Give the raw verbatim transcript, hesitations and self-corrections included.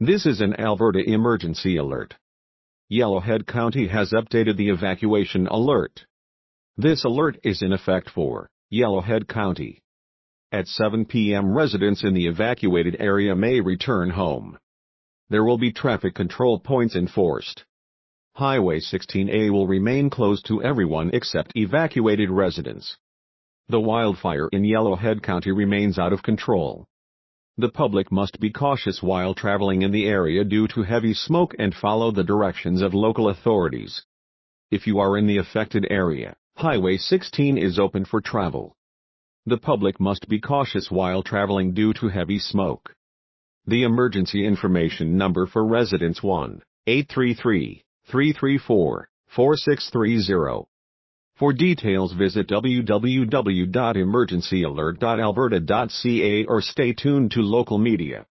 This is an Alberta emergency alert. Yellowhead County has updated the evacuation alert. This alert is in effect for Yellowhead County. At seven p m residents in the evacuated area may return home. There will be traffic control points enforced. Highway sixteen A will remain closed to everyone except evacuated residents. The wildfire in Yellowhead County remains out of control. The public must be cautious while traveling in the area due to heavy smoke and follow the directions of local authorities. If you are in the affected area, Highway sixteen is open for travel. The public must be cautious while traveling due to heavy smoke. The emergency information number for residents one eight three three, three three four, four six three zero. For details visit w w w dot emergency alert dot alberta dot c a or stay tuned to local media.